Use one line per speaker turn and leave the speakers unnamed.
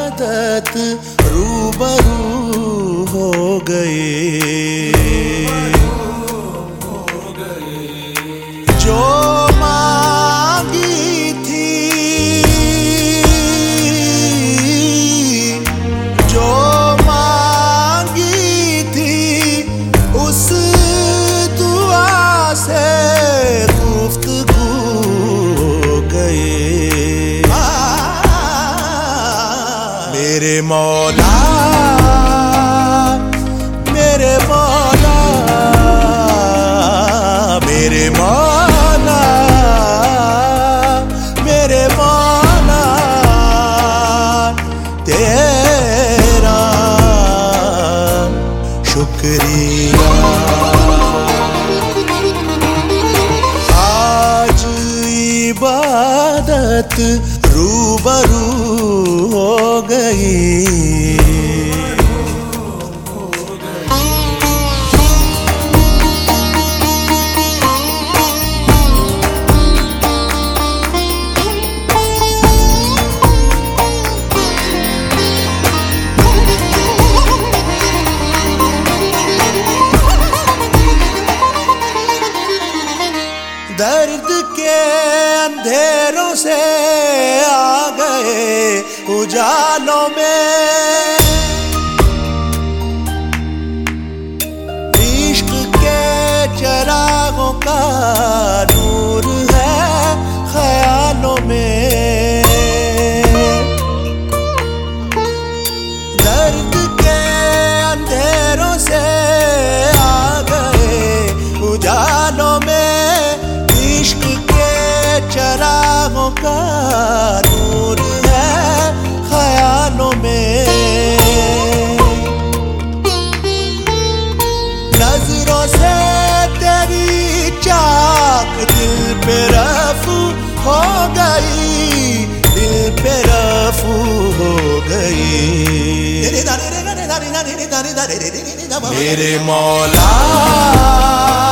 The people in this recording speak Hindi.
इबादत रूबरू हो गए। जो मांगी थी, जो मांगी थी, उस दुआ से गुफ्तगू हो गए। मेरे मौला, मेरे मौला, मेरे मौला, मेरे मौला, तेरा शुक्रिया। आज इबादत रूबरू हो गई। दर्द के अंधेरों से आ गए उजालों में, इश्क के चिरागों का नूर है ख्यालों में। दर्द के अंधेरों से आ गए उजालों में, इश्क के चिरागों का नूर है ख्यालों में। नजरों से तेरी चाक दिल पे रफू हो गई, दिल पे रफू हो गई। मेरे मौला,